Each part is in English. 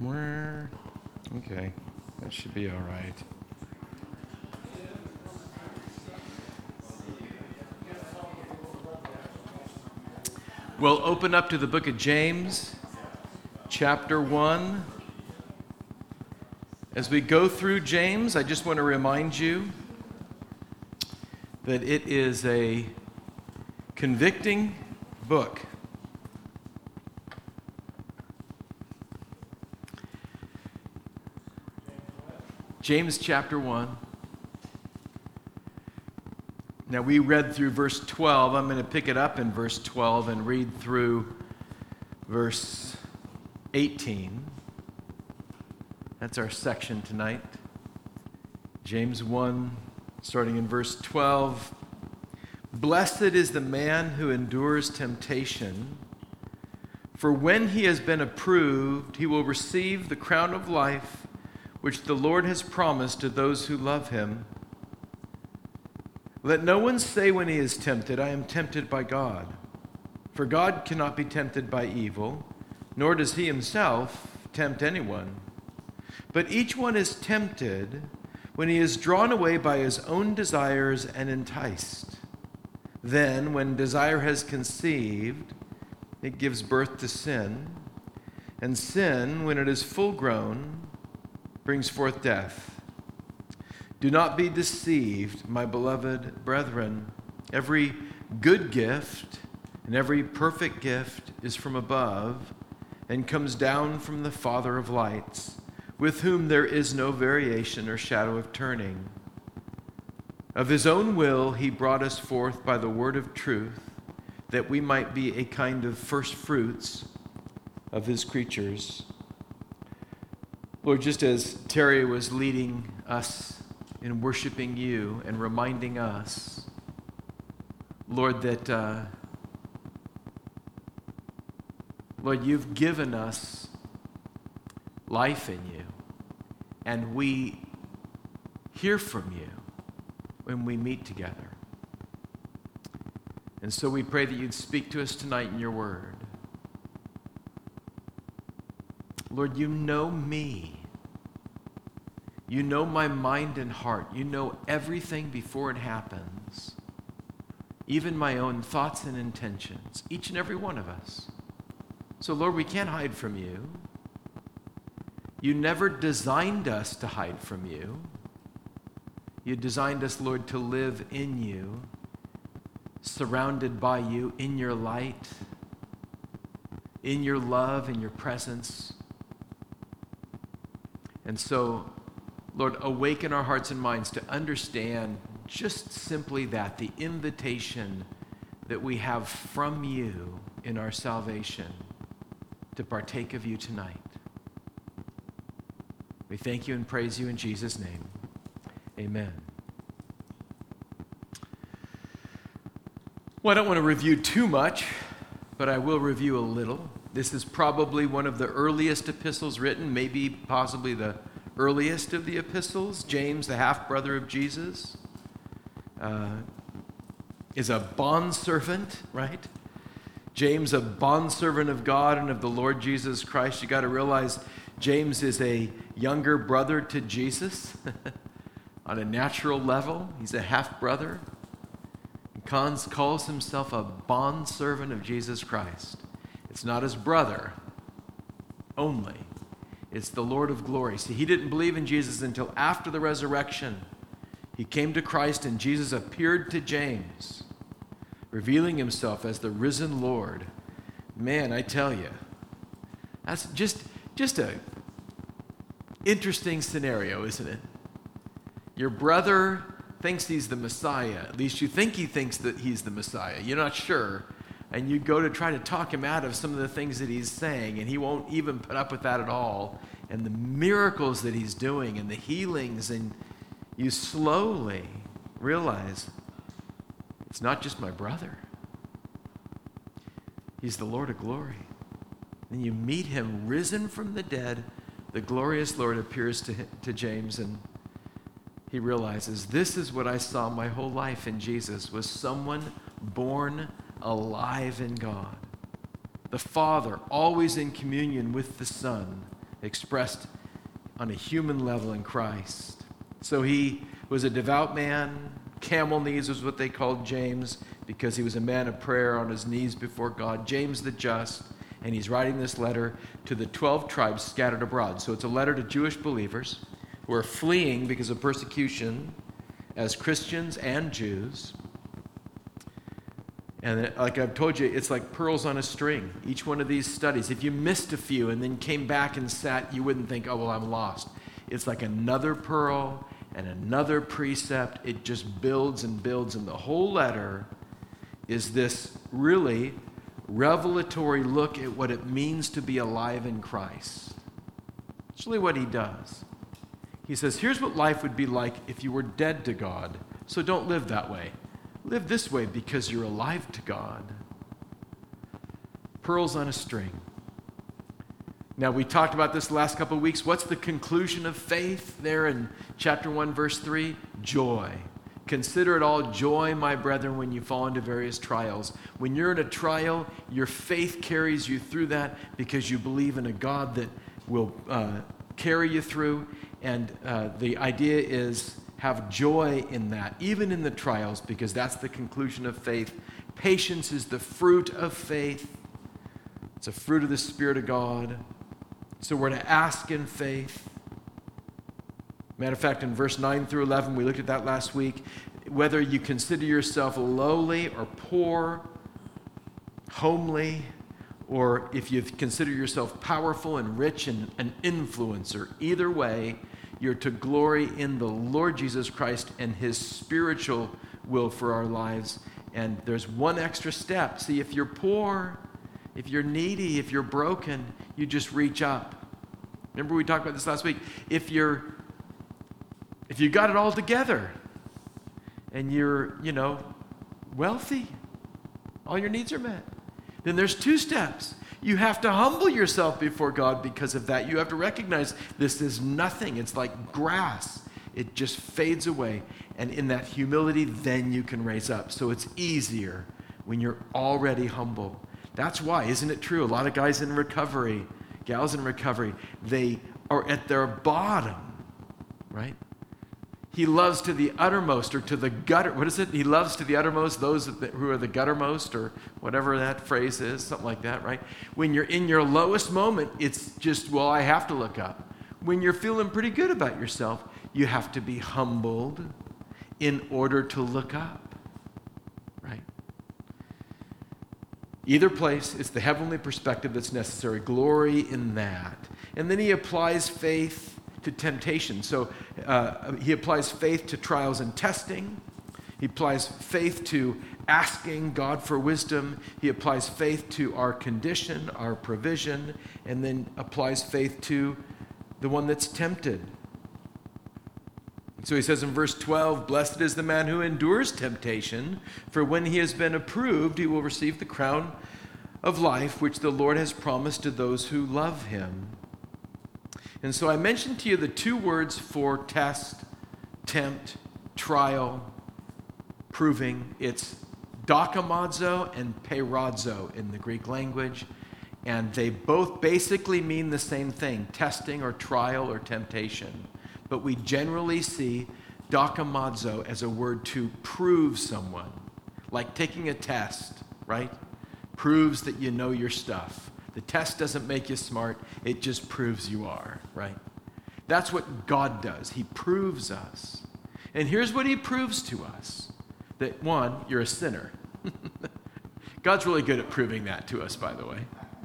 Okay, that should be all right. We'll open up to the book of James, chapter 1. As we go through James, I just want to remind you that it is a convicting book. James chapter 1. Now we read through verse 12. I'm going to pick it up in verse 12 and read through verse 18. That's our section tonight. James 1, starting in verse 12. Blessed is the man who endures temptation, for when he has been approved, he will receive the crown of life which the Lord has promised to those who love him. Let no one say when he is tempted, I am tempted by God. For God cannot be tempted by evil, nor does he himself tempt anyone. But each one is tempted when he is drawn away by his own desires and enticed. Then, when desire has conceived, it gives birth to sin. And sin, when it is full grown, brings forth death. Do not be deceived, my beloved brethren. Every good gift and every perfect gift is from above and comes down from the Father of lights, with whom there is no variation or shadow of turning. Of his own will he brought us forth by the word of truth, that we might be a kind of first fruits of his creatures. Lord, just as Terry was leading us in worshiping you and reminding us, Lord, that, Lord, you've given us life in you, and we hear from you when we meet together. And so we pray that you'd speak to us tonight in your word. Lord, you know me. You know my mind and heart. You know everything before it happens, even my own thoughts and intentions, each and every one of us. So, Lord, we can't hide from you. You never designed us to hide from you. You designed us, Lord, to live in you, surrounded by you, in your light, in your love, in your presence. And so, Lord, awaken our hearts and minds to understand just simply that, the invitation that we have from you in our salvation to partake of you tonight. We thank you and praise you in Jesus' name. Amen. Well, I don't want to review too much, but I will review a little. This is probably one of the earliest epistles written, maybe possibly the earliest of the epistles. James, the half-brother of Jesus, is a bondservant, right? James, a bondservant of God and of the Lord Jesus Christ. You got to realize James is a younger brother to Jesus on a natural level. He's a half-brother. Calls himself a bondservant of Jesus Christ. It's not his brother only. It's the Lord of glory. See, he didn't believe in Jesus until after the resurrection. He came to Christ and Jesus appeared to James, revealing himself as the risen Lord. Man, I tell you, that's just a interesting scenario, isn't it? Your brother thinks he's the Messiah. At least you think he thinks that he's the Messiah. You're not sure. And you go to try to talk him out of some of the things that he's saying, and he won't even put up with that at all. And the miracles that he's doing and the healings, and you slowly realize it's not just my brother. He's the Lord of glory. Then you meet him risen from the dead. The glorious Lord appears to James, and he realizes, this is what I saw my whole life in Jesus, was someone born alive in God. The Father always in communion with the Son, expressed on a human level in Christ. So he was a devout man. Camel knees was what they called James, because he was a man of prayer on his knees before God. James the Just. And he's writing this letter to the 12 tribes scattered abroad. So it's a letter to Jewish believers who are fleeing because of persecution as Christians and Jews. And like I've told you, it's like pearls on a string, each one of these studies. If you missed a few and then came back and sat, you wouldn't think, oh, well, I'm lost. It's like another pearl and another precept. It just builds and builds. And the whole letter is this really revelatory look at what it means to be alive in Christ. It's really what he does. He says, here's what life would be like if you were dead to God. So don't live that way. Live this way because you're alive to God. Pearls on a string. Now, we talked about this the last couple of weeks. What's the conclusion of faith there in chapter 1, verse 3? Joy. Consider it all joy, my brethren, when you fall into various trials. When you're in a trial, your faith carries you through that because you believe in a God that will carry you through. And the idea is have joy in that, even in the trials, because that's the conclusion of faith. Patience is the fruit of faith. It's a fruit of the Spirit of God. So we're to ask in faith. Matter of fact, in verse 9 through 11, we looked at that last week. Whether you consider yourself lowly or poor, homely, or if you consider yourself powerful and rich and an influencer, either way, you're to glory in the Lord Jesus Christ and his spiritual will for our lives. And there's one extra step. See, if you're poor, if you're needy, if you're broken, you just reach up. Remember we talked about this last week. If you got it all together and you're, wealthy, all your needs are met, then there's two steps. You have to humble yourself before God because of that. You have to recognize this is nothing. It's like grass. It just fades away. And in that humility, then you can raise up. So it's easier when you're already humble. That's why, isn't it true? A lot of guys in recovery, gals in recovery, they are at their bottom, right? He loves to the uttermost or to the gutter. What is it? He loves to the uttermost those who are the guttermost, or whatever that phrase is, something like that, right? When you're in your lowest moment, it's just, well, I have to look up. When you're feeling pretty good about yourself, you have to be humbled in order to look up, right? Either place, it's the heavenly perspective that's necessary. Glory in that. And then he applies faith to temptation. So he applies faith to trials and testing. He applies faith to asking God for wisdom. He applies faith to our condition, our provision, and then applies faith to the one that's tempted. So he says in verse 12, blessed is the man who endures temptation, for when he has been approved, he will receive the crown of life, which the Lord has promised to those who love him. And so I mentioned to you the two words for test, tempt, trial, proving. It's dokimazo and peirazo in the Greek language. And they both basically mean the same thing, testing or trial or temptation. But we generally see dokimazo as a word to prove someone, like taking a test, right? Proves that you know your stuff. The test doesn't make you smart, it just proves you are, right? That's what God does. He proves us. And here's what he proves to us. That one, you're a sinner. God's really good at proving that to us, by the way.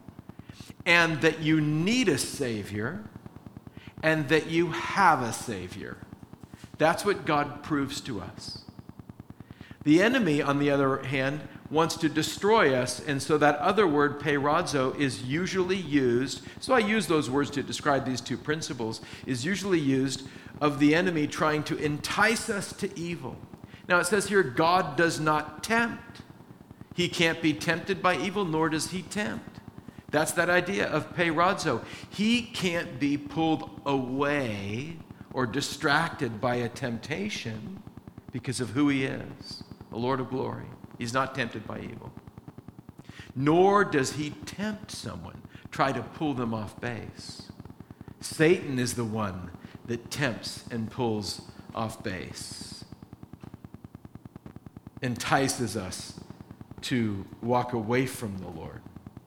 And that you need a Savior, and that you have a Savior. That's what God proves to us. The enemy, on the other hand, wants to destroy us, and so that other word, peirazo, is usually used, so I use those words to describe these two principles, is usually used of the enemy trying to entice us to evil. Now it says here, God does not tempt. He can't be tempted by evil, nor does he tempt. That's that idea of peirazo. He can't be pulled away or distracted by a temptation because of who he is, the Lord of glory. He's not tempted by evil. Nor does he tempt someone, try to pull them off base. Satan is the one that tempts and pulls off base, entices us to walk away from the Lord.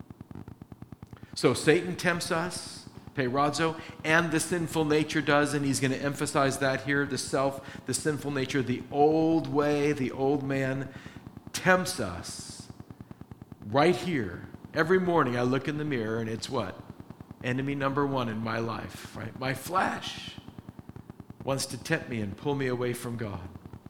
So Satan tempts us, peirazo, and the sinful nature does, and he's going to emphasize that here. The sinful nature, the old way, the old man tempts us right here. Every morning I look in the mirror and it's what? Enemy number one in my life, right? My flesh wants to tempt me and pull me away from God.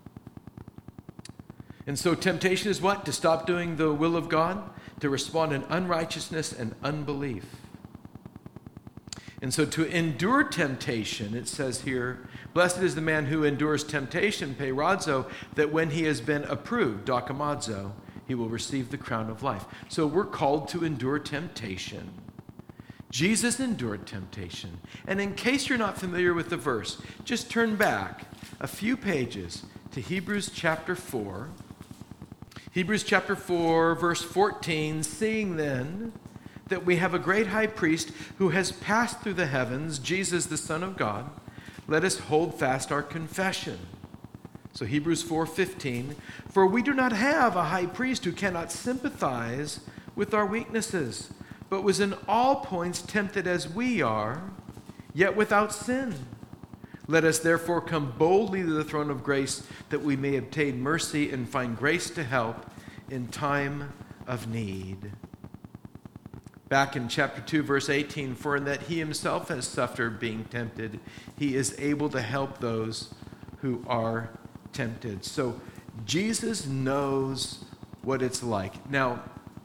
And so temptation is what? To stop doing the will of God, to respond in unrighteousness and unbelief. And so to endure temptation, it says here, blessed is the man who endures temptation, peirazo, that when he has been approved, dokimazo, he will receive the crown of life. So we're called to endure temptation. Jesus endured temptation. And in case you're not familiar with the verse, just turn back a few pages to Hebrews chapter 4. Hebrews chapter 4, verse 14, seeing then that we have a great high priest who has passed through the heavens, Jesus the Son of God, let us hold fast our confession. So Hebrews 4:15, for we do not have a high priest who cannot sympathize with our weaknesses, but was in all points tempted as we are, yet without sin. Let us therefore come boldly to the throne of grace, that we may obtain mercy and find grace to help in time of need. Back in chapter 2, verse 18, for in that he himself has suffered being tempted, he is able to help those who are tempted. So Jesus knows what it's like. Now,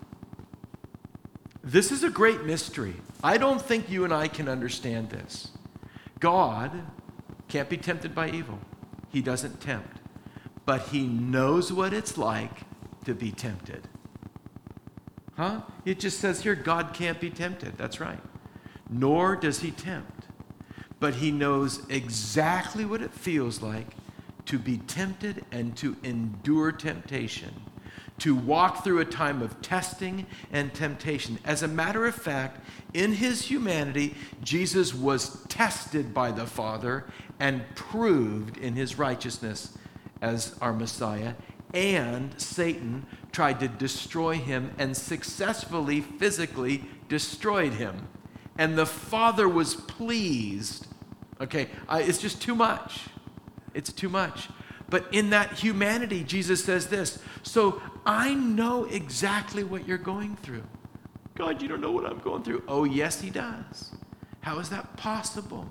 this is a great mystery. I don't think you and I can understand this. God can't be tempted by evil. He doesn't tempt. But he knows what it's like to be tempted. Huh? It just says here, God can't be tempted. That's right. Nor does he tempt. But he knows exactly what it feels like to be tempted and to endure temptation, to walk through a time of testing and temptation. As a matter of fact, in his humanity, Jesus was tested by the Father and proved in his righteousness as our Messiah, and Satan tried to destroy him and successfully physically destroyed him. And the Father was pleased. Okay, it's just too much. It's too much. But in that humanity, Jesus says this, so I know exactly what you're going through. God, you don't know what I'm going through. Oh, yes, he does. How is that possible?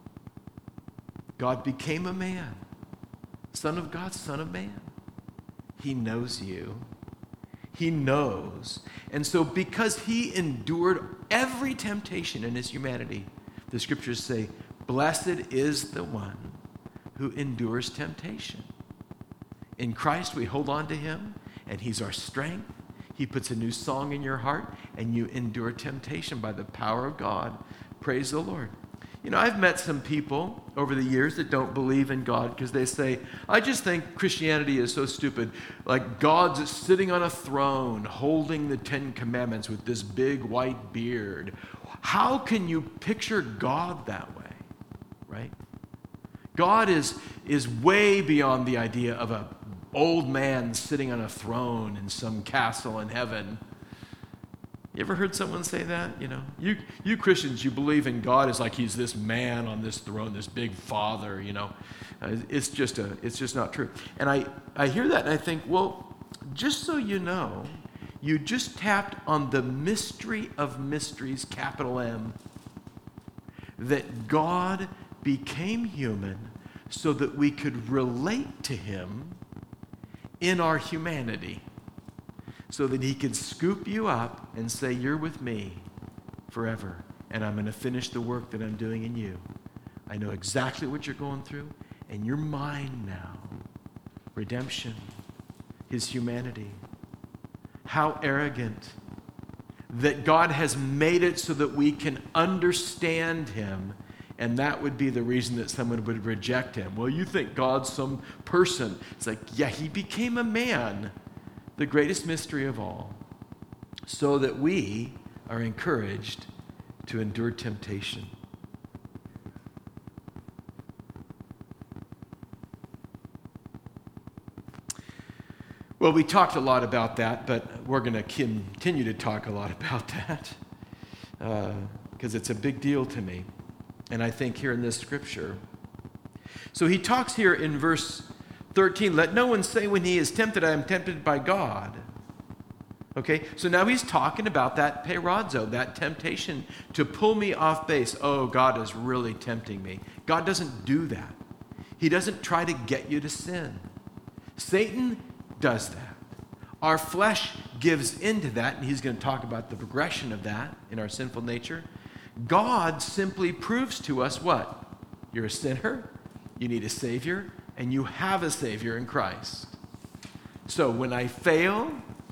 God became a man. Son of God, Son of Man. He knows you. He knows. And so because he endured every temptation in his humanity, the scriptures say, blessed is the one who endures temptation. In Christ, we hold on to him, and he's our strength. He puts a new song in your heart, and you endure temptation by the power of God. Praise the Lord. You know, I've met some people over the years that don't believe in God because they say, I just think Christianity is so stupid. Like God's sitting on a throne holding the 10 Commandments with this big white beard. How can you picture God that way, right? God is way beyond the idea of an old man sitting on a throne in some castle in heaven. You ever heard someone say that? You know, you Christians, you believe in God as like he's this man on this throne, this big father, you know. It's just not true. And I hear that and I think, well, just so you know, you just tapped on the mystery of mysteries, capital M, that God became human so that we could relate to him in our humanity, so that he could scoop you up and say, you're with me forever, and I'm going to finish the work that I'm doing in you. I know exactly what you're going through, and you're mine now. Redemption, his humanity. How arrogant that God has made it so that we can understand him, and that would be the reason that someone would reject him. Well, you think God's some person. It's like, yeah, he became a man, the greatest mystery of all, so that we are encouraged to endure temptation. Well, we talked a lot about that, but we're going to continue to talk a lot about that because it's a big deal to me. And I think here in this scripture. So he talks here in verse 13, let no one say when he is tempted, I am tempted by God. Okay, so now he's talking about that peirazo, that temptation to pull me off base. Oh, God is really tempting me. God doesn't do that. He doesn't try to get you to sin. Satan does that. Our flesh gives into that, and he's going to talk about the progression of that in our sinful nature. God simply proves to us what? You're a sinner, you need a Savior, and you have a Savior in Christ. So when I fail,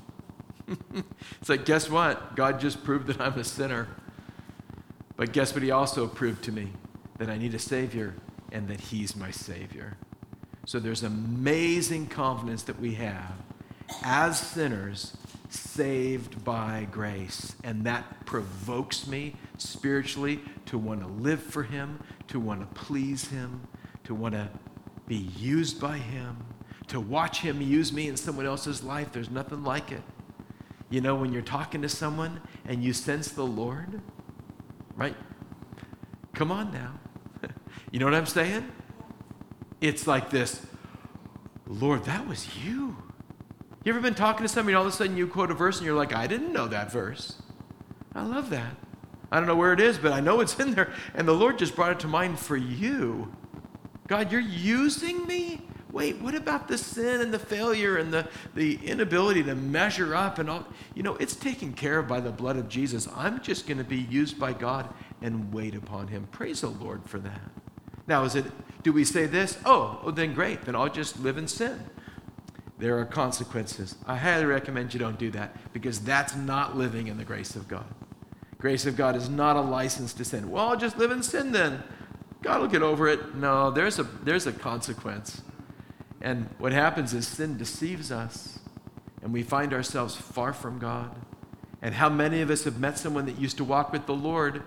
it's like, guess what? God just proved that I'm a sinner. But guess what he also proved to me? That I need a Savior and that he's my Savior. So there's amazing confidence that we have as sinners saved by grace. And that provokes me spiritually to want to live for him, to want to please him, to want to be used by him, to watch him use me in someone else's life. There's nothing like it. You know, when you're talking to someone and you sense the Lord, right? Come on now. You know what I'm saying? It's like this, Lord, that was you. You ever been talking to somebody and all of a sudden you quote a verse and you're like, I didn't know that verse. I love that. I don't know where it is, but I know it's in there. And the Lord just brought it to mind for you. God, you're using me? Wait, what about the sin and the failure and the inability to measure up and all? You know, it's taken care of by the blood of Jesus. I'm just going to be used by God and wait upon him. Praise the Lord for that. Now, do we say this? Oh, then great. Then I'll just live in sin. There are consequences. I highly recommend you don't do that because that's not living in the grace of God. Grace of God is not a license to sin. Well, I'll just live in sin then. God will get over it. No, there's a consequence. And what happens is sin deceives us, and we find ourselves far from God. And how many of us have met someone that used to walk with the Lord,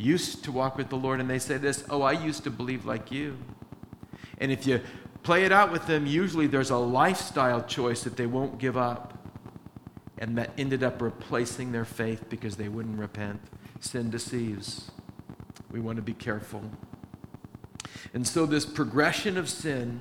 and they say this, oh, I used to believe like you. And if you play it out with them, usually there's a lifestyle choice that they won't give up. And that ended up replacing their faith because they wouldn't repent. Sin deceives. We want to be careful. And so this progression of sin,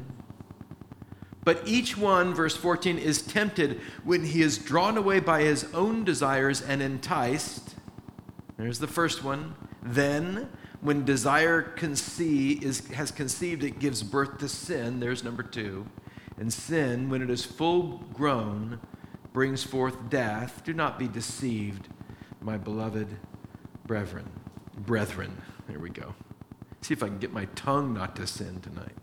but each one, verse 14, is tempted when he is drawn away by his own desires and enticed. There's the first one. Then, when desire has conceived, it gives birth to sin. There's number 2. And sin, when it is full grown, brings forth death. Do not be deceived, my beloved brethren. There we go. See if I can get my tongue not to sin tonight.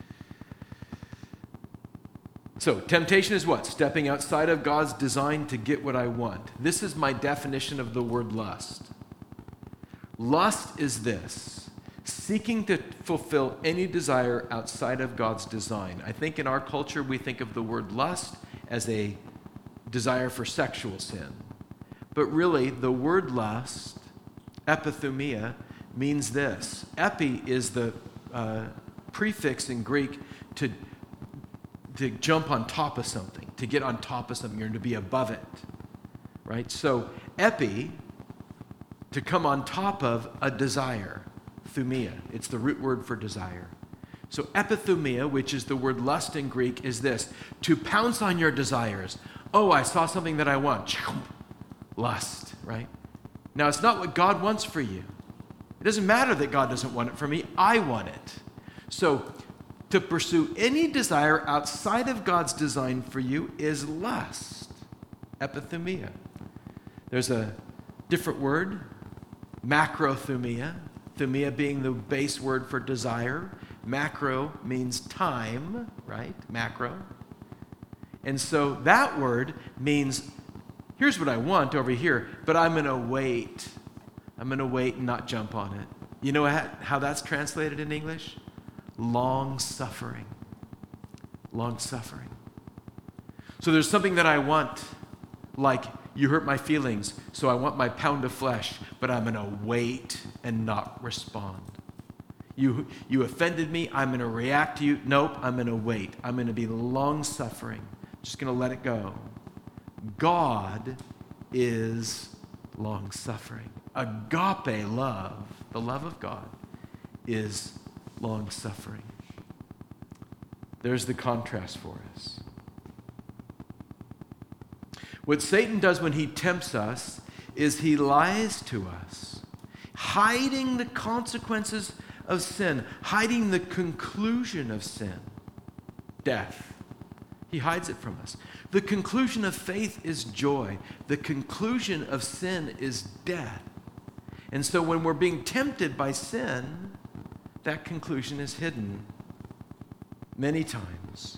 So, temptation is what? Stepping outside of God's design to get what I want. This is my definition of the word lust. Lust is this: seeking to fulfill any desire outside of God's design. I think in our culture we think of the word lust as a desire for sexual sin. But really, the word lust, epithumia, means this. Epi is the prefix in Greek to jump on top of something, to get on top of something, or to be above it, right? So epi, to come on top of a desire, thumia. It's the root word for desire. So epithumia, which is the word lust in Greek, is this: to pounce on your desires. Oh, I saw something that I want. Lust, right? Now, it's not what God wants for you. It doesn't matter that God doesn't want it for me. I want it. So to pursue any desire outside of God's design for you is lust, epithumia. There's a different word, macrothumia, thumia being the base word for desire. Macro means time, right? Macro. And so that word means, here's what I want over here, but I'm going to wait. I'm going to wait and not jump on it. You know how that's translated in English? Long suffering. Long suffering. So there's something that I want, like you hurt my feelings, so I want my pound of flesh, but I'm going to wait and not respond. You offended me, I'm going to react to you. Nope, I'm going to wait. I'm going to be long suffering, Just going to let it go. God is long-suffering. Agape love, the love of God, is long-suffering. There's the contrast for us. What Satan does when he tempts us is he lies to us, hiding the consequences of sin, hiding the conclusion of sin, death. He hides it from us. The conclusion of faith is joy. The conclusion of sin is death. And so when we're being tempted by sin, that conclusion is hidden many times.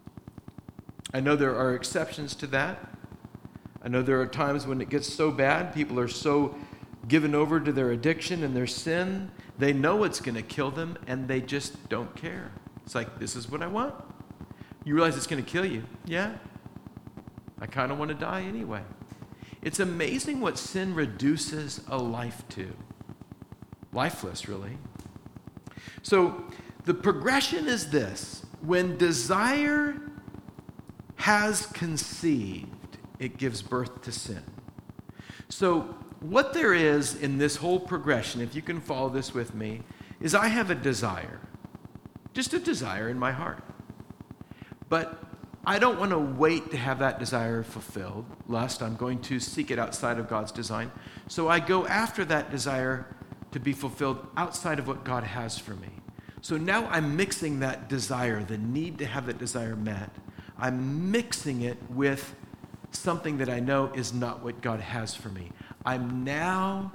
I know there are exceptions to that. I know there are times when it gets so bad, people are so given over to their addiction and their sin, they know it's going to kill them and they just don't care. It's like, this is what I want. You realize it's going to kill you? Yeah. I kind of want to die anyway. It's amazing what sin reduces a life to. Lifeless, really. So the progression is this. When desire has conceived, it gives birth to sin. So what there is in this whole progression, if you can follow this with me, is I have a desire. Just a desire in my heart. But I don't want to wait to have that desire fulfilled, lest I'm going to seek it outside of God's design. So I go after that desire to be fulfilled outside of what God has for me. So now I'm mixing that desire, the need to have that desire met. I'm mixing it with something that I know is not what God has for me. I'm now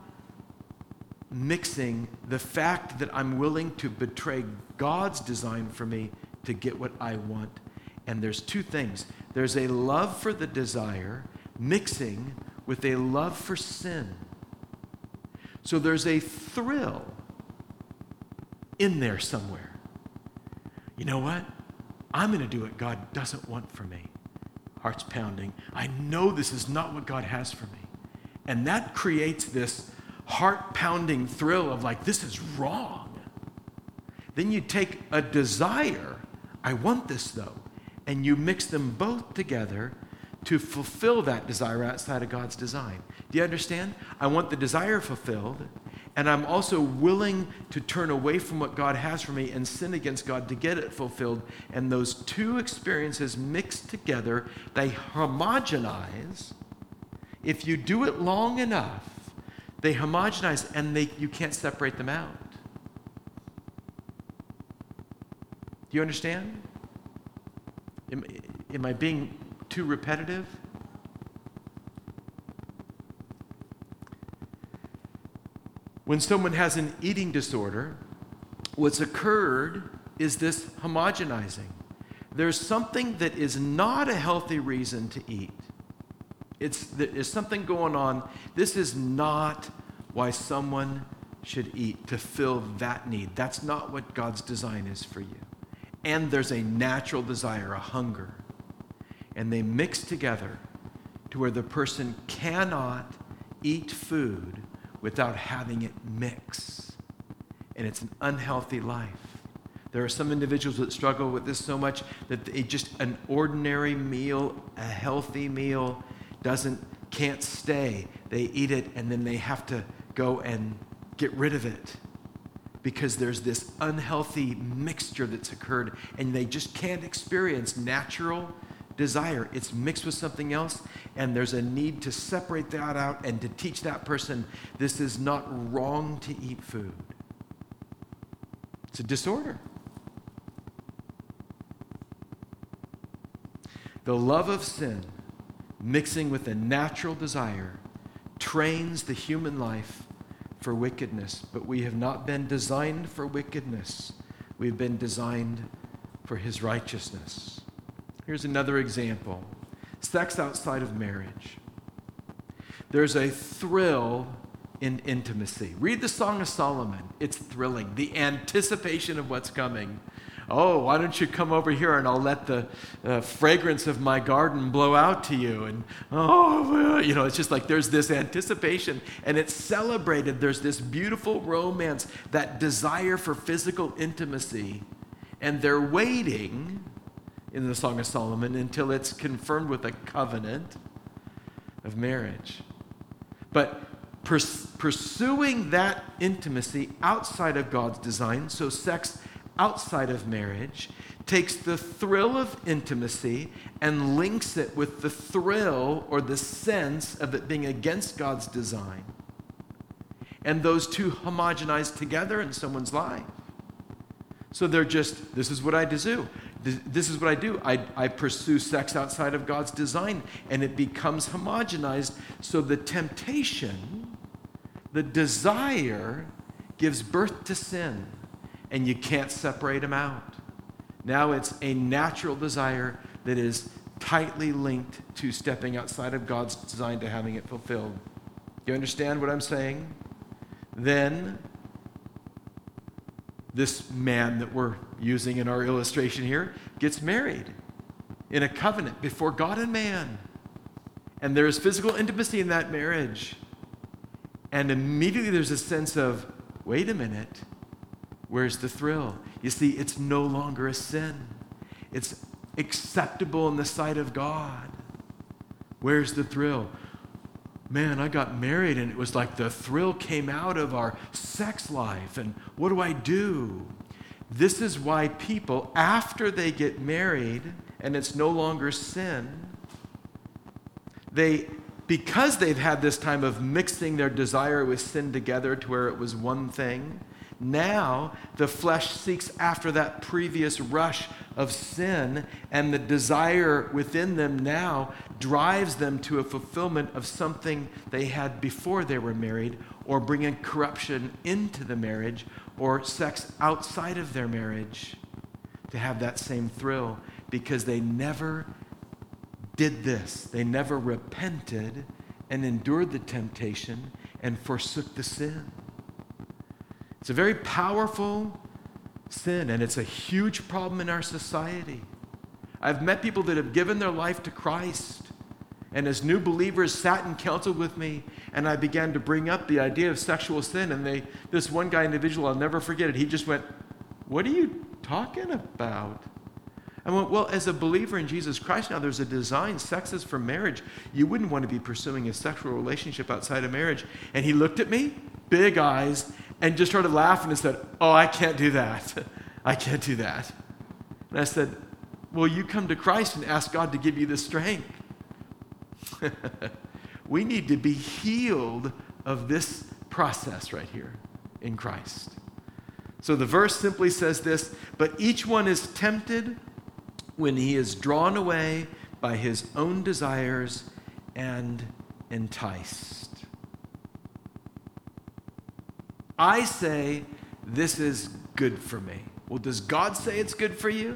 mixing the fact that I'm willing to betray God's design for me to get what I want. And there's two things. There's a love for the desire mixing with a love for sin. So there's a thrill in there somewhere. You know what? I'm going to do what God doesn't want for me. Heart's pounding. I know this is not what God has for me. And that creates this heart-pounding thrill of like, this is wrong. Then you take a desire, I want this though, and you mix them both together to fulfill that desire outside of God's design. Do you understand? I want the desire fulfilled, and I'm also willing to turn away from what God has for me and sin against God to get it fulfilled. And those two experiences mixed together, they homogenize. If you do it long enough, they homogenize and you can't separate them out. Do you understand? Am I being too repetitive? When someone has an eating disorder, what's occurred is this homogenizing. There's something that is not a healthy reason to eat. There's something going on. This is not why someone should eat, to fill that need. That's not what God's design is for you. And there's a natural desire, a hunger. And they mix together to where the person cannot eat food without having it mix. And it's an unhealthy life. There are some individuals that struggle with this so much that an ordinary meal, a healthy meal, can't stay. They eat it and then they have to go and get rid of it because there's this unhealthy mixture that's occurred and they just can't experience natural desire. It's mixed with something else, and there's a need to separate that out and to teach that person this is not wrong to eat food. It's a disorder. The love of sin mixing with a natural desire trains the human life for wickedness, but we have not been designed for wickedness. We've been designed for his righteousness. Here's another example. Sex outside of marriage. There's a thrill in intimacy. Read the Song of Solomon. It's thrilling. The anticipation of what's coming. Oh, why don't you come over here and I'll let the fragrance of my garden blow out to you. And, it's just like there's this anticipation and it's celebrated. There's this beautiful romance, that desire for physical intimacy. And they're waiting in the Song of Solomon until it's confirmed with a covenant of marriage. But pursuing that intimacy outside of God's design, so sex outside of marriage, takes the thrill of intimacy and links it with the thrill or the sense of it being against God's design. And those two homogenize together in someone's life. So they're just, this is what I do. This is what I do. I pursue sex outside of God's design, and it becomes homogenized. So the temptation, the desire, gives birth to sin, and you can't separate them out. Now it's a natural desire that is tightly linked to stepping outside of God's design to having it fulfilled. You understand what I'm saying? Then this man that we're using in our illustration here gets married in a covenant before God and man. And there is physical intimacy in that marriage. And immediately there's a sense of, wait a minute, where's the thrill? You see, it's no longer a sin. It's acceptable in the sight of God. Where's the thrill? Man, I got married and it was like the thrill came out of our sex life. And what do I do? This is why people, after they get married and it's no longer sin, because they've had this time of mixing their desire with sin together to where it was one thing, now the flesh seeks after that previous rush of sin, and the desire within them now drives them to a fulfillment of something they had before they were married, or bringing corruption into the marriage, or sex outside of their marriage to have that same thrill, because they never did this. They never repented and endured the temptation and forsook the sin. It's a very powerful sin, and it's a huge problem in our society. I've met people that have given their life to Christ, and as new believers sat and counseled with me, and I began to bring up the idea of sexual sin, and this one guy individual, I'll never forget it, he just went, "What are you talking about?" I went, "Well, as a believer in Jesus Christ now, there's a design. Sex is for marriage. You wouldn't want to be pursuing a sexual relationship outside of marriage." And he looked at me, big eyes, and just started laughing and said, "Oh, I can't do that. I can't do that." And I said, "Well, you come to Christ and ask God to give you the strength." We need to be healed of this process right here in Christ. So the verse simply says this, "But each one is tempted when he is drawn away by his own desires and enticed." I say, this is good for me. Well, does God say it's good for you?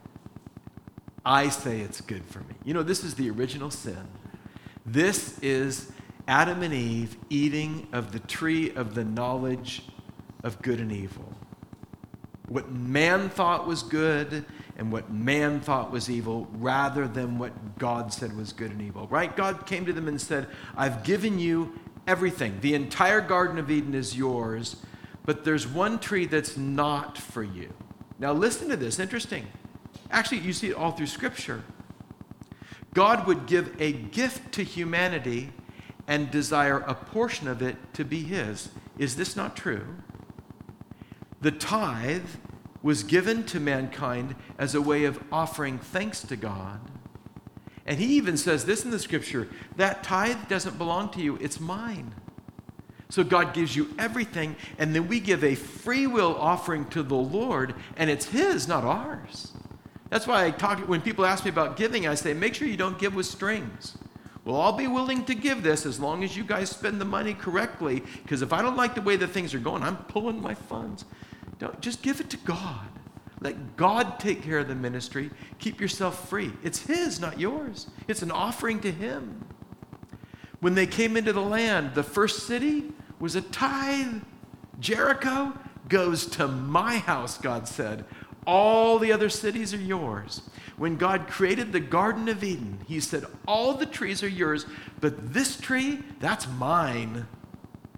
I say it's good for me. You know, this is the original sin. This is Adam and Eve eating of the tree of the knowledge of good and evil. What man thought was good and what man thought was evil, rather than what God said was good and evil, right? God came to them and said, "I've given you everything. The entire Garden of Eden is yours, but there's one tree that's not for you." Now listen to this, interesting. Actually, you see it all through Scripture. God would give a gift to humanity and desire a portion of it to be his. Is this not true? The tithe was given to mankind as a way of offering thanks to God. And he even says this in the Scripture, that tithe doesn't belong to you, it's mine. So God gives you everything, and then we give a free will offering to the Lord, and it's his, not ours. That's why when people ask me about giving, I say, make sure you don't give with strings. Well, I'll be willing to give this as long as you guys spend the money correctly, because if I don't like the way that things are going, I'm pulling my funds. Don't, just give it to God. Let God take care of the ministry. Keep yourself free. It's his, not yours. It's an offering to him. When they came into the land, the first city was a tithe. Jericho goes to my house, God said. All the other cities are yours. When God created the Garden of Eden, he said, all the trees are yours, but this tree, that's mine.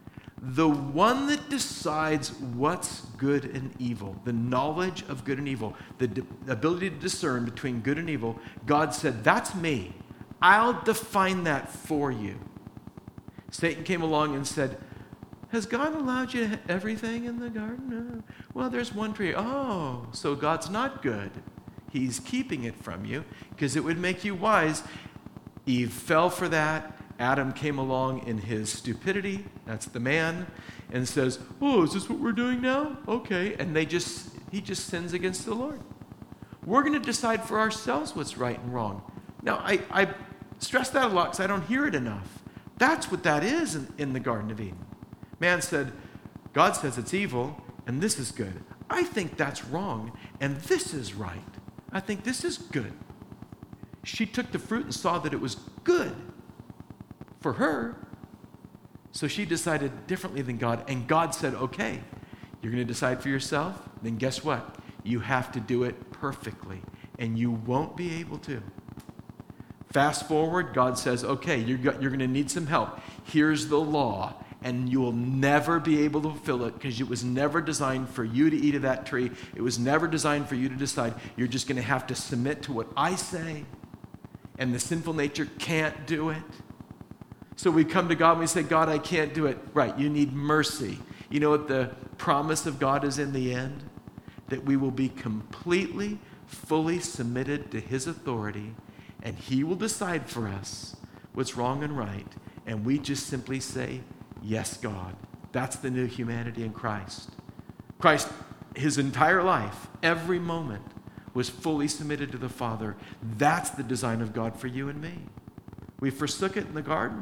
the one that decides what's good and evil, the knowledge of good and evil, the ability to discern between good and evil, God said, that's me. I'll define that for you. Satan came along and said, has God allowed you everything in the garden? Well, there's one tree. Oh, so God's not good. He's keeping it from you because it would make you wise. Eve fell for that. Adam came along in his stupidity, that's the man, and says, oh, is this what we're doing now? Okay, and he just sins against the Lord. We're going to decide for ourselves what's right and wrong. Now, I stress that a lot because I don't hear it enough. That's what that is in the Garden of Eden. Man said, God says it's evil, and this is good. I think that's wrong, and this is right. I think this is good. She took the fruit and saw that it was good for her, so she decided differently than God, and God said, okay, you're going to decide for yourself? Then guess what? You have to do it perfectly, and you won't be able to. Fast forward, God says, okay, you're going to need some help. Here's the law, and you will never be able to fulfill it because it was never designed for you to eat of that tree. It was never designed for you to decide. You're just going to have to submit to what I say, and the sinful nature can't do it. So we come to God and we say, God, I can't do it. Right, you need mercy. You know what the promise of God is in the end? That we will be completely, fully submitted to his authority, and he will decide for us what's wrong and right. And we just simply say, yes, God. That's the new humanity in Christ. Christ, his entire life, every moment, was fully submitted to the Father. That's the design of God for you and me. We forsook it in the garden.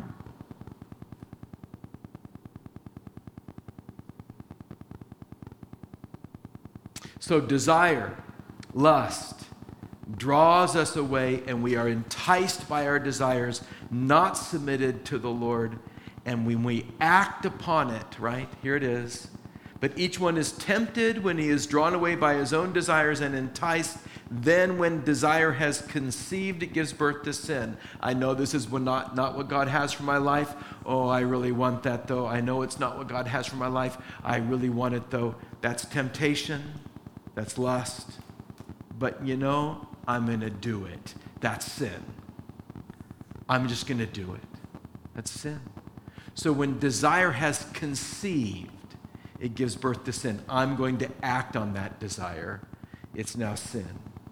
So desire, lust, draws us away, and we are enticed by our desires, not submitted to the Lord. And when we act upon it, right, here it is. But each one is tempted when he is drawn away by his own desires and enticed. Then when desire has conceived, it gives birth to sin. I know this is not what God has for my life. Oh, I really want that, though. I know it's not what God has for my life. I really want it, though. That's temptation. That's lust. But you know, I'm going to do it. That's sin. I'm just going to do it. That's sin. So when desire has conceived, it gives birth to sin. I'm going to act on that desire. It's now sin.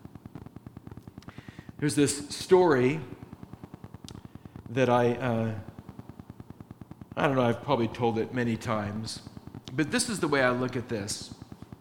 There's this story that I don't know, I've probably told it many times, but this is the way I look at this.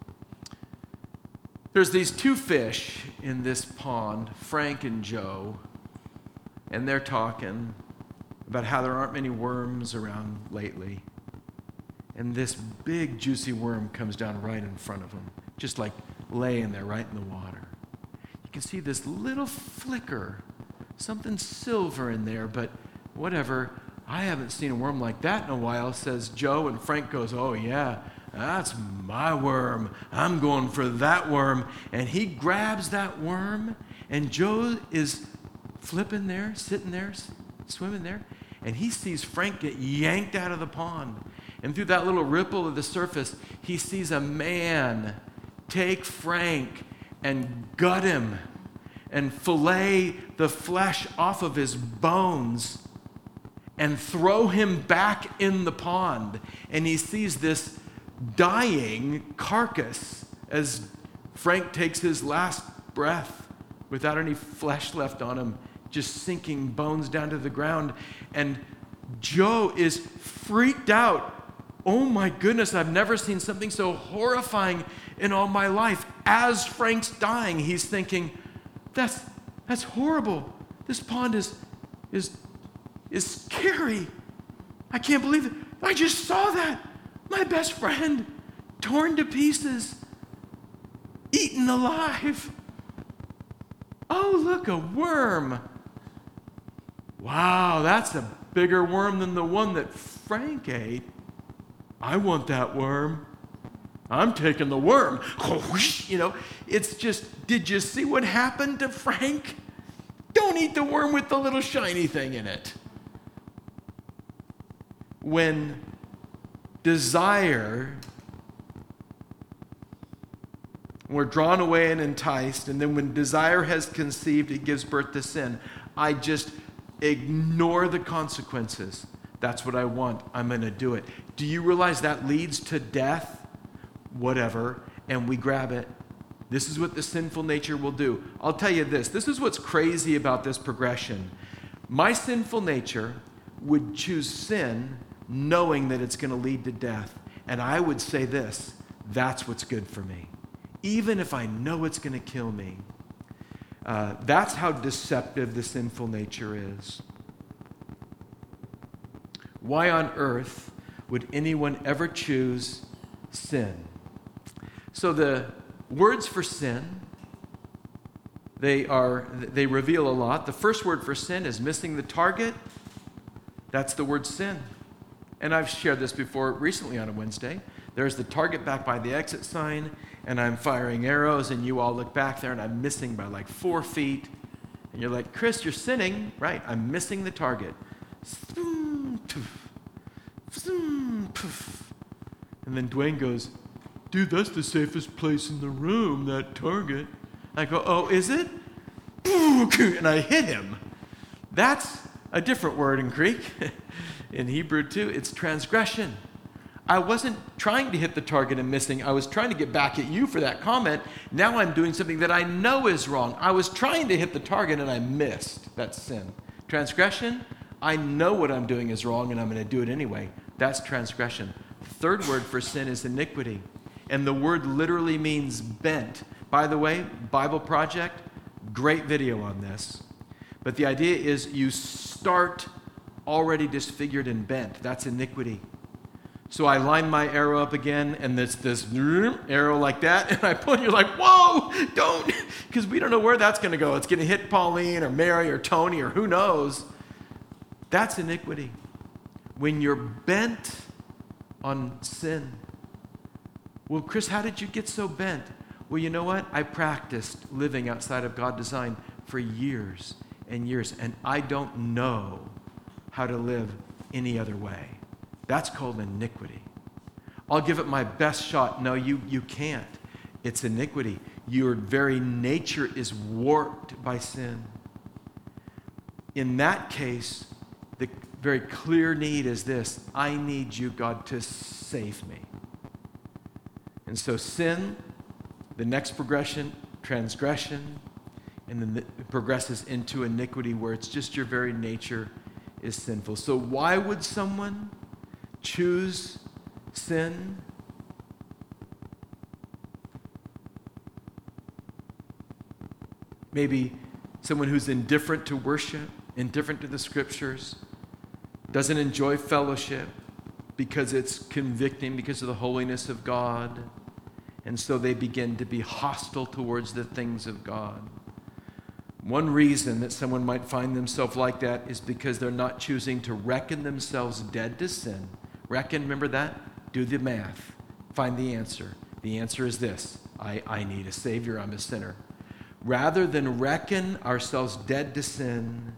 There's these two fish in this pond, Frank and Joe, and they're talking about how there aren't many worms around lately. And this big, juicy worm comes down right in front of them, just like laying there right in the water. You can see this little flicker, something silver in there, but whatever. I haven't seen a worm like that in a while, says Joe, and Frank goes, oh yeah, that's my worm. I'm going for that worm. And he grabs that worm, and Joe is flipping there, sitting there, swimming there, and he sees Frank get yanked out of the pond. And through that little ripple of the surface, he sees a man take Frank and gut him and fillet the flesh off of his bones and throw him back in the pond. And he sees this dying carcass as Frank takes his last breath without any flesh left on him, just sinking bones down to the ground. And Joe is freaked out. Oh my goodness, I've never seen something so horrifying in all my life. As Frank's dying, he's thinking, that's horrible. This pond is scary. I can't believe it. I just saw that. My best friend torn to pieces, eaten alive. Oh, look, a worm. Wow, that's a bigger worm than the one that Frank ate. I want that worm. I'm taking the worm. You know, it's just, did you see what happened to Frank? Don't eat the worm with the little shiny thing in it. When desire, we're drawn away and enticed, and then when desire has conceived, it gives birth to sin. I just ignore the consequences. That's what I want. I'm going to do it. Do you realize that leads to death? Whatever. And we grab it. This is what the sinful nature will do. I'll tell you this. This is what's crazy about this progression. My sinful nature would choose sin knowing that it's going to lead to death. And I would say this, that's what's good for me. Even if I know it's going to kill me. That's how deceptive the sinful nature is. Why on earth would anyone ever choose sin? So the words for sin, they reveal a lot. The first word for sin is missing the target. That's the word sin. And I've shared this before recently on a Wednesday. There's the target back by the exit sign, and I'm firing arrows, and you all look back there, and I'm missing by like 4 feet. And you're like, Chris, you're sinning. Right, I'm missing the target. And then Dwayne goes, dude, that's the safest place in the room, that target. I go, oh, is it? And I hit him. That's a different word in Greek. In Hebrew too, it's transgression. I wasn't trying to hit the target and missing. I was trying to get back at you for that comment. Now I'm doing something that I know is wrong. I was trying to hit the target and I missed. That's sin. Transgression, I know what I'm doing is wrong and I'm going to do it anyway. That's transgression. The third word for sin is iniquity. And the word literally means bent. By the way, Bible Project, great video on this. But the idea is you start already disfigured and bent. That's iniquity. So I line my arrow up again, and it's this arrow like that, and I pull, and you're like, whoa, don't, because we don't know where that's going to go. It's going to hit Pauline or Mary or Tony or who knows. That's iniquity. When you're bent on sin. Well, Chris, how did you get so bent? Well, you know what? I practiced living outside of God's design for years and years, and I don't know how to live any other way. That's called iniquity. I'll give it my best shot. No, you can't. It's iniquity. Your very nature is warped by sin. In that case, the very clear need is this: I need you, God, to save me. And so sin, the next progression, transgression, and then it progresses into iniquity where it's just your very nature is sinful. So why would someone choose sin? Maybe someone who's indifferent to worship, indifferent to the scriptures, doesn't enjoy fellowship because it's convicting because of the holiness of God. And so they begin to be hostile towards the things of God. One reason that someone might find themselves like that is because they're not choosing to reckon themselves dead to sin. Reckon, remember that? Do the math. Find the answer. The answer is this: I need a Savior, I'm a sinner. Rather than reckon ourselves dead to sin,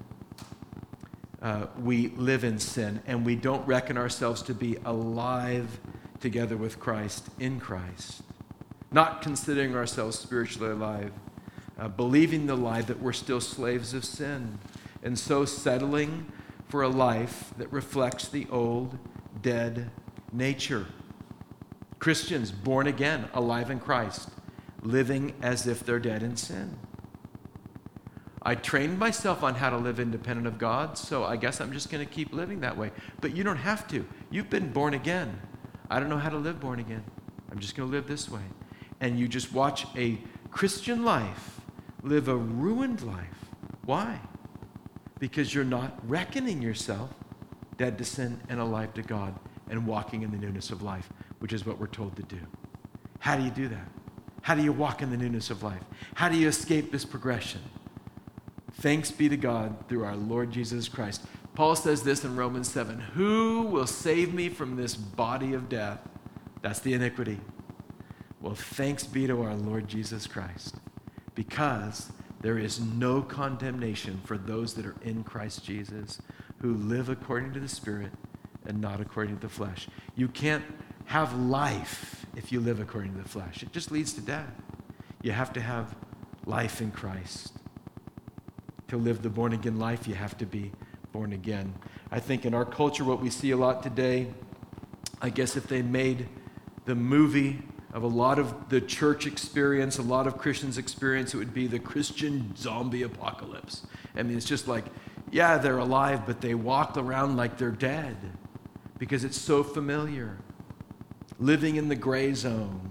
we live in sin, and we don't reckon ourselves to be alive together with Christ, in Christ. Not considering ourselves spiritually alive, believing the lie that we're still slaves of sin, and so settling for a life that reflects the old, dead nature. Christians born again, alive in Christ, living as if they're dead in sin. I trained myself on how to live independent of God, so I guess I'm just going to keep living that way. But you don't have to. You've been born again. I don't know how to live born again. I'm just going to live this way. And you just watch a Christian life live a ruined life. Why? Because you're not reckoning yourself dead to sin and alive to God and walking in the newness of life, which is what we're told to do. How do you do that? How do you walk in the newness of life? How do you escape this progression? Thanks be to God through our Lord Jesus Christ. Paul says this in Romans 7, who will save me from this body of death? That's the iniquity. Well, thanks be to our Lord Jesus Christ, because there is no condemnation for those that are in Christ Jesus, who live according to the Spirit, and not according to the flesh. You can't have life if you live according to the flesh. It just leads to death. You have to have life in Christ. To live the born-again life, you have to be born again. I think in our culture, what we see a lot today, I guess if they made the movie of a lot of the church experience, a lot of Christians' experience, it would be the Christian zombie apocalypse. I mean, it's just like, yeah, they're alive, but they walk around like they're dead because it's so familiar. Living in the gray zone.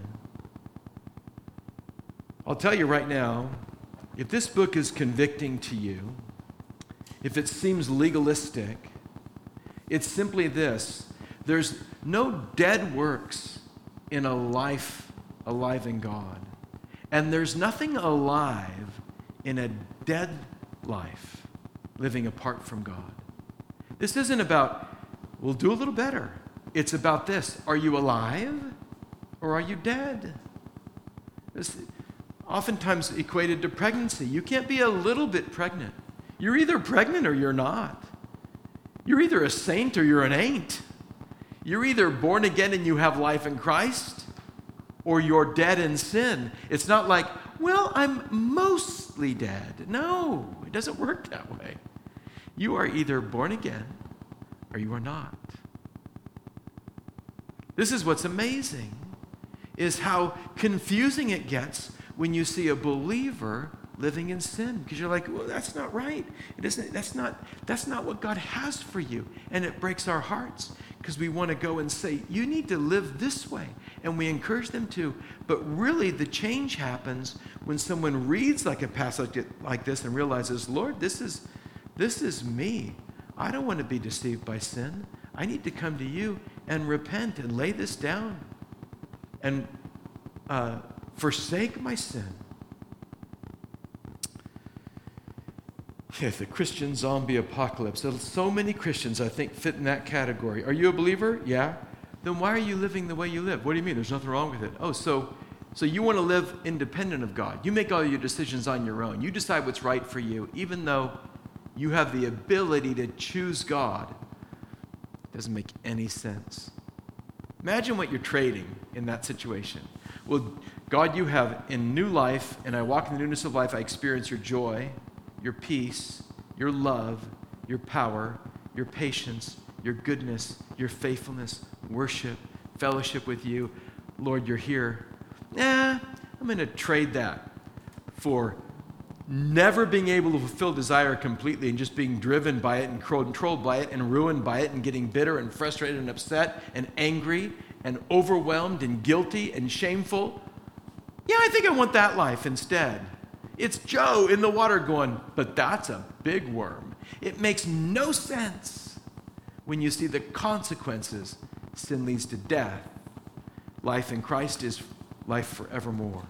I'll tell you right now, if this book is convicting to you, if it seems legalistic, it's simply this. There's no dead works in a life alive in God. And there's nothing alive in a dead life living apart from God. This isn't about, we'll do a little better. It's about this. Are you alive or are you dead? This oftentimes equated to pregnancy. You can't be a little bit pregnant. You're either pregnant or you're not. You're either a saint or you're an ain't. You're either born again and you have life in Christ, or you're dead in sin. It's not like, well, I'm mostly dead. No, it doesn't work that way. You are either born again or you are not. This is what's amazing, is how confusing it gets when you see a believer living in sin, because you're like, well, that's not right. It isn't. That's not what God has for you, and it breaks our hearts because we want to go and say, you need to live this way, and we encourage them to. But really, the change happens when someone reads like a passage like this and realizes, Lord, this is me. I don't want to be deceived by sin. I need to come to you and repent and lay this down and forsake my sin. Yeah, the Christian zombie apocalypse. So many Christians, I think, fit in that category. Are you a believer? Yeah. Then why are you living the way you live? What do you mean? There's nothing wrong with it. Oh, so you want to live independent of God. You make all your decisions on your own. You decide what's right for you, even though you have the ability to choose God. It doesn't make any sense. Imagine what you're trading in that situation. Well, God, you have in new life, and I walk in the newness of life, I experience your joy, your peace, your love, your power, your patience, your goodness, your faithfulness, worship, fellowship with you. Lord, you're here. I'm going to trade that for never being able to fulfill desire completely and just being driven by it and controlled by it and ruined by it and getting bitter and frustrated and upset and angry and overwhelmed and guilty and shameful. Yeah, I think I want that life instead. It's Joe in the water going, but that's a big worm. It makes no sense when you see the consequences. Sin leads to death. Life in Christ is life forevermore.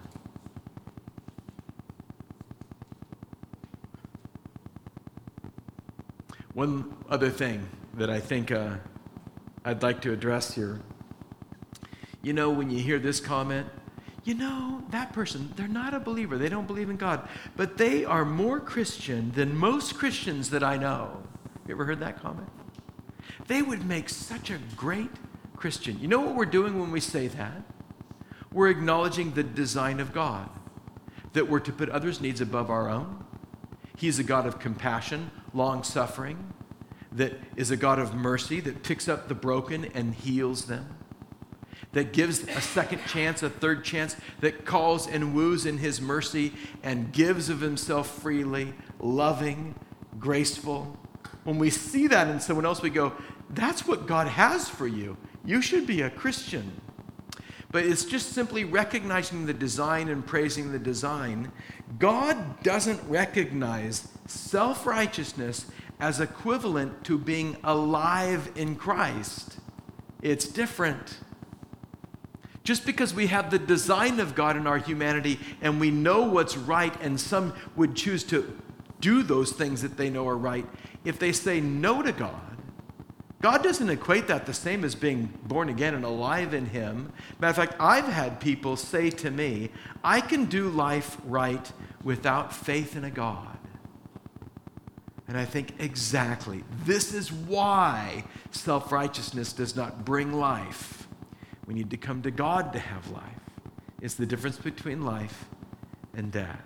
One other thing that I think I'd like to address here. You know, when you hear this comment, you know, that person, they're not a believer. They don't believe in God. But they are more Christian than most Christians that I know. You ever heard that comment? They would make such a great Christian. You know what we're doing when we say that? We're acknowledging the design of God, that we're to put others' needs above our own. He's a God of compassion, long-suffering, that is a God of mercy, that picks up the broken and heals them, that gives a second chance, a third chance, that calls and woos in his mercy and gives of himself freely, loving, graceful. When we see that in someone else, we go, that's what God has for you. You should be a Christian. But it's just simply recognizing the design and praising the design. God doesn't recognize self-righteousness as equivalent to being alive in Christ. It's different. Just because we have the design of God in our humanity and we know what's right, and some would choose to do those things that they know are right, if they say no to God, God doesn't equate that the same as being born again and alive in him. Matter of fact, I've had people say to me, I can do life right without faith in a God. And I think, exactly, this is why self-righteousness does not bring life. We need to come to God to have life. It's the difference between life and death.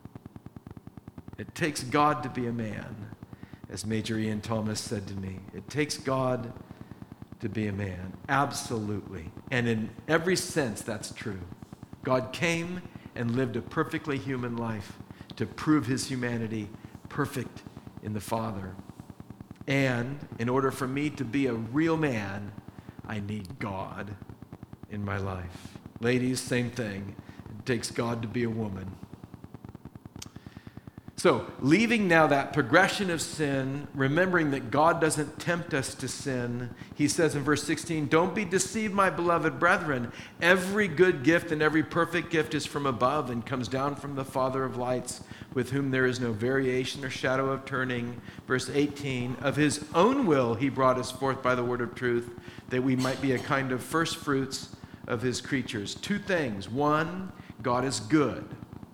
It takes God to be a man, as Major Ian Thomas said to me. It takes God to be a man, absolutely. And in every sense, that's true. God came and lived a perfectly human life to prove his humanity perfect in the Father. And in order for me to be a real man, I need God in my life. Ladies, same thing. It takes God to be a woman. So, leaving now that progression of sin, remembering that God doesn't tempt us to sin, he says in verse 16, "Don't be deceived, my beloved brethren. Every good gift and every perfect gift is from above and comes down from the Father of lights, with whom there is no variation or shadow of turning." Verse 18, "Of his own will he brought us forth by the word of truth, that we might be a kind of first fruits of his creatures." Two things. One, God is good.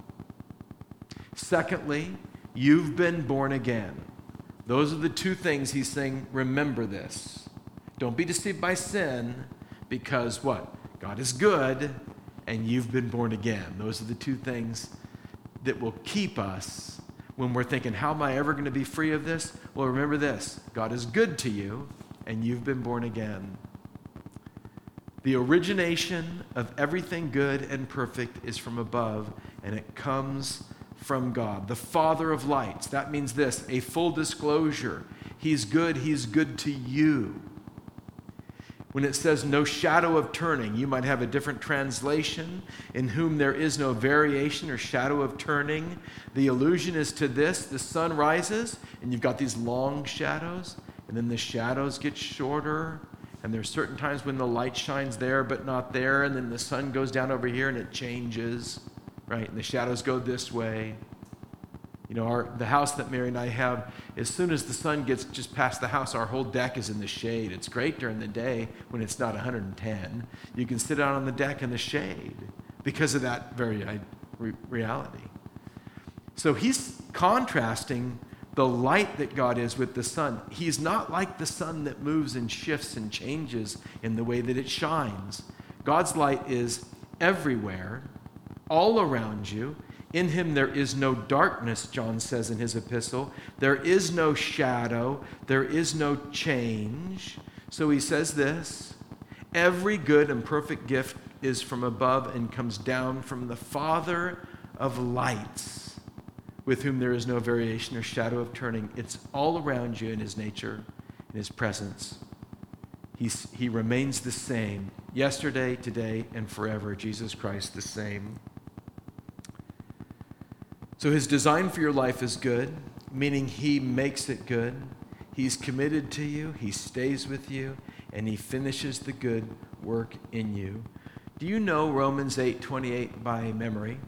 Secondly, you've been born again. Those are the two things he's saying, remember this. Don't be deceived by sin, because what? God is good, and you've been born again. Those are the two things that will keep us when we're thinking, how am I ever going to be free of this? Well, remember this. God is good to you, and you've been born again. The origination of everything good and perfect is from above, and it comes from God, the Father of lights. That means this, a full disclosure. He's good to you. When it says no shadow of turning, you might have a different translation, in whom there is no variation or shadow of turning. The allusion is to this: the sun rises, and you've got these long shadows, and then the shadows get shorter, and there's certain times when the light shines there but not there, and then the sun goes down over here and it changes. Right, and the shadows go this way. You know, the house that Mary and I have, as soon as the sun gets just past the house, our whole deck is in the shade. It's great during the day when it's not 110. You can sit out on the deck in the shade because of that very reality. So he's contrasting the light that God is with the sun. He's not like the sun that moves and shifts and changes in the way that it shines. God's light is everywhere, all around you. In him there is no darkness, John says in his epistle. There is no shadow. There is no change. So he says this: every good and perfect gift is from above and comes down from the Father of lights, with whom there is no variation or shadow of turning. It's all around you in his nature, in his presence. He remains the same, yesterday, today, and forever. Jesus Christ the same. So his design for your life is good, meaning he makes it good. He's committed to you, he stays with you, and he finishes the good work in you. Do you know Romans 8:28 by memory?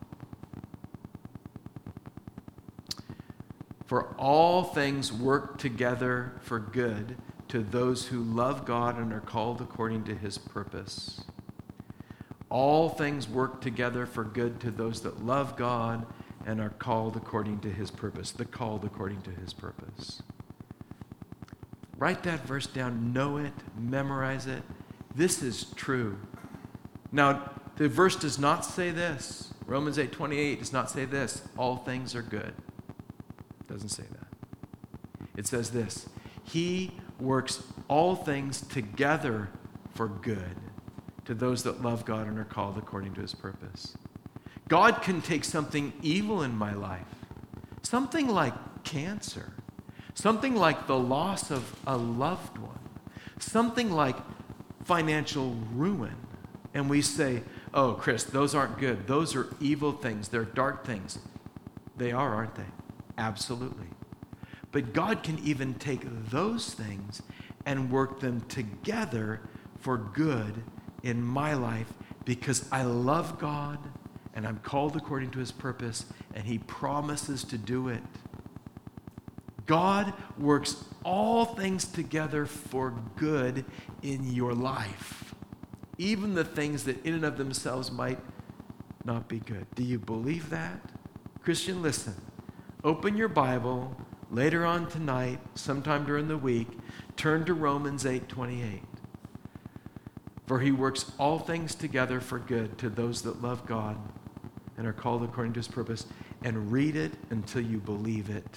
For all things work together for good to those who love God and are called according to his purpose. All things work together for good to those that love God and are called according to his purpose. The called according to his purpose. Write that verse down, know it, memorize it. This is true. Now, the verse does not say this. Romans 8:28 does not say this: all things are good. It doesn't say that. It says this: he works all things together for good to those that love God and are called according to his purpose. God can take something evil in my life, something like cancer, something like the loss of a loved one, something like financial ruin, and we say, oh, Chris, those aren't good. Those are evil things. They're dark things. They are, aren't they? Absolutely. But God can even take those things and work them together for good in my life because I love God and I'm called according to his purpose, and he promises to do it. God works all things together for good in your life, even the things that in and of themselves might not be good. Do you believe that? Christian, listen. Open your Bible, later on tonight, sometime during the week, turn to Romans 8:28. For he works all things together for good to those that love God and are called according to his purpose. And read it until you believe it.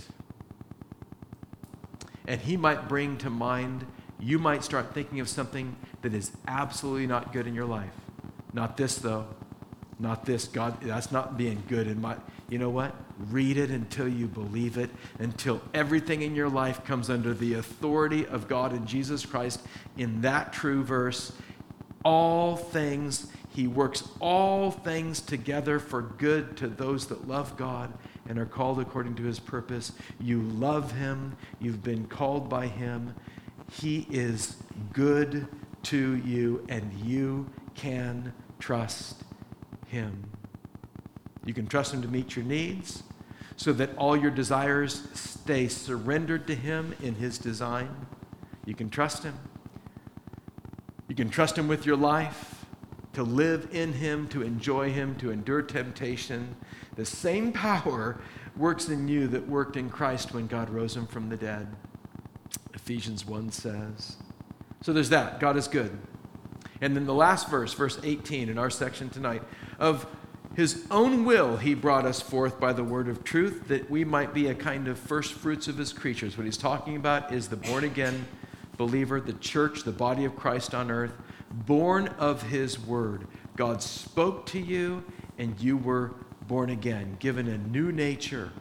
And he might bring to mind, you might start thinking of something that is absolutely not good in your life. Not this, though. Not this. God, that's not being good in my... You know what? Read it until you believe it, until everything in your life comes under the authority of God and Jesus Christ in that true verse. All things, he works all things together for good to those that love God and are called according to his purpose. You love him. You've been called by him. He is good to you, and you can trust him. You can trust him to meet your needs so that all your desires stay surrendered to him in his design. You can trust him. You can trust him with your life, to live in him, to enjoy him, to endure temptation. The same power works in you that worked in Christ when God rose him from the dead. Ephesians 1 says. So there's that. God is good. And then the last verse, verse 18 in our section tonight, of his own will he brought us forth by the word of truth, that we might be a kind of first fruits of his creatures. What he's talking about is the born-again believer, the church, the body of Christ on earth, born of his word. God spoke to you, and you were born again, given a new nature.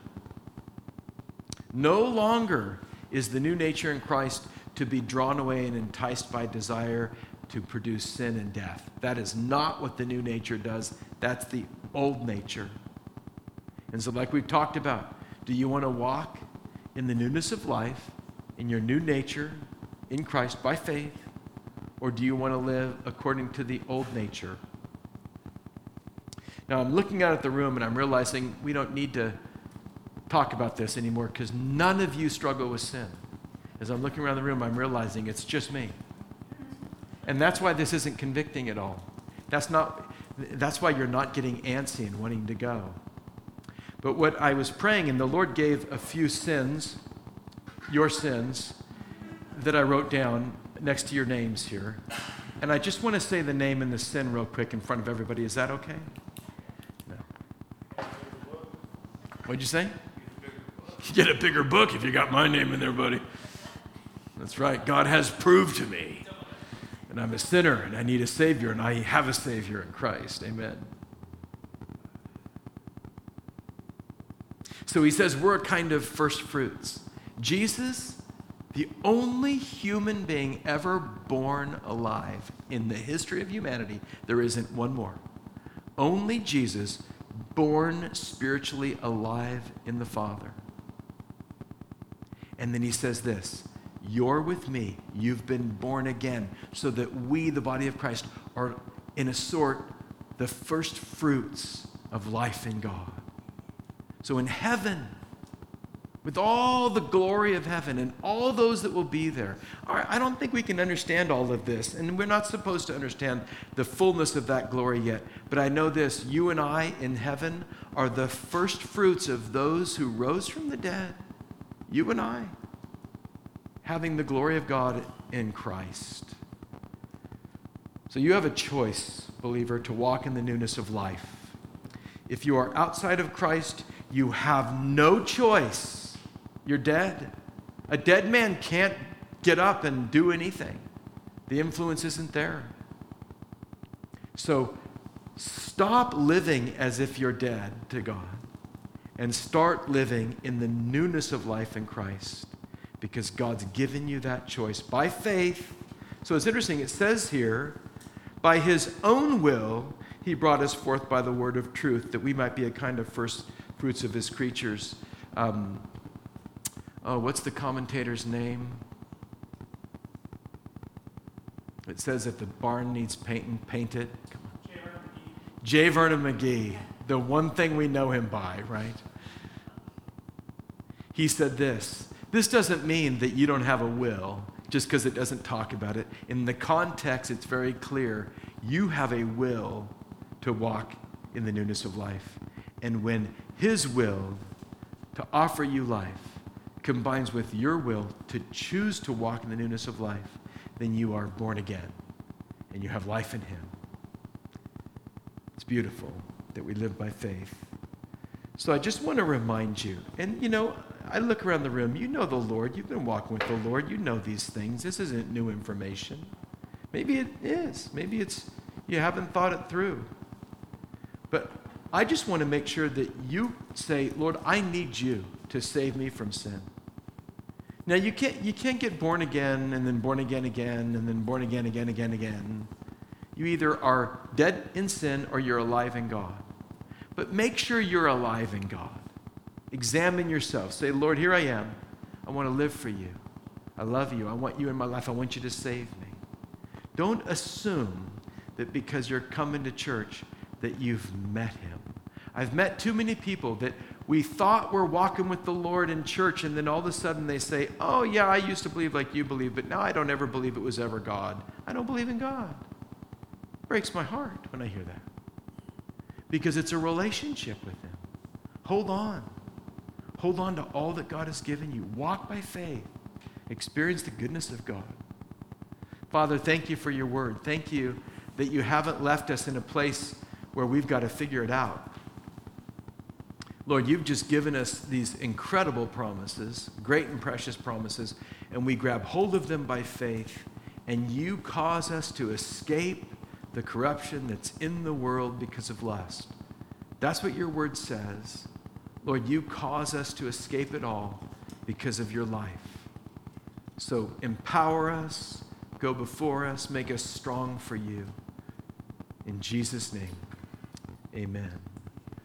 No longer is the new nature in Christ to be drawn away and enticed by desire to produce sin and death. That is not what the new nature does. That's the old nature. And so, like we've talked about, do you want to walk in the newness of life, in your new nature, in Christ by faith, or do you want to live according to the old nature? Now, I'm looking out at the room and I'm realizing we don't need to talk about this anymore because none of you struggle with sin. As I'm looking around the room, I'm realizing it's just me. And that's why this isn't convicting at all. That's why you're not getting antsy and wanting to go. But what I was praying, and the Lord gave a few sins, your sins, that I wrote down next to your names here. And I just want to say the name and the sin real quick in front of everybody. Is that okay? No. What'd you say? You get a bigger book if you got my name in there, buddy. That's right. God has proved to me that I'm a sinner and I need a Savior, and I have a Savior in Christ. Amen. So he says we're a kind of first fruits. Jesus, the only human being ever born alive in the history of humanity, there isn't one more. Only Jesus, born spiritually alive in the Father. And then he says this, you're with me, you've been born again, so that we, the body of Christ, are in a sort the first fruits of life in God. So in heaven, with all the glory of heaven and all those that will be there, I don't think we can understand all of this, and we're not supposed to understand the fullness of that glory yet. But I know this, you and I in heaven are the first fruits of those who rose from the dead. You and I, having the glory of God in Christ. So you have a choice, believer, to walk in the newness of life. If you are outside of Christ, you have no choice. You're dead. A dead man can't get up and do anything. The influence isn't there. So stop living as if you're dead to God and start living in the newness of life in Christ, because God's given you that choice by faith. So it's interesting, it says here, by his own will, he brought us forth by the word of truth, that we might be a kind of first fruits of his creatures. What's the commentator's name? It says that the barn needs painting, paint it. Come on. J. Vernon McGee, the one thing we know him by, right? He said this doesn't mean that you don't have a will just because it doesn't talk about it. In the context, it's very clear. You have a will to walk in the newness of life. And when his will to offer you life combines with your will to choose to walk in the newness of life, then you are born again and you have life in him. It's beautiful that we live by faith. So I just want to remind you, and I look around the room, you know the Lord, you've been walking with the Lord, you know these things. This isn't new information. Maybe it is. Maybe it's you haven't thought it through. But I just want to make sure that you say, Lord, I need you to save me from sin. Now you can't get born again and then born again again and then born again again. You either are dead in sin or you're alive in God. But make sure you're alive in God. Examine yourself. Say, Lord, here I am. I want to live for you. I love you. I want you in my life. I want you to save me. Don't assume that because you're coming to church that you've met him. I've met too many people that we thought were walking with the Lord in church, and then all of a sudden they say, oh yeah, I used to believe like you believe, but now I don't ever believe it was ever God. I don't believe in God. It breaks my heart when I hear that. Because it's a relationship with him. Hold on. Hold on to all that God has given you. Walk by faith. Experience the goodness of God. Father, thank you for your word. Thank you that you haven't left us in a place where we've got to figure it out. Lord, you've just given us these incredible promises, great and precious promises, and we grab hold of them by faith, and you cause us to escape the corruption that's in the world because of lust. That's what your word says. Lord, you cause us to escape it all because of your life. So empower us, go before us, make us strong for you. In Jesus' name, amen.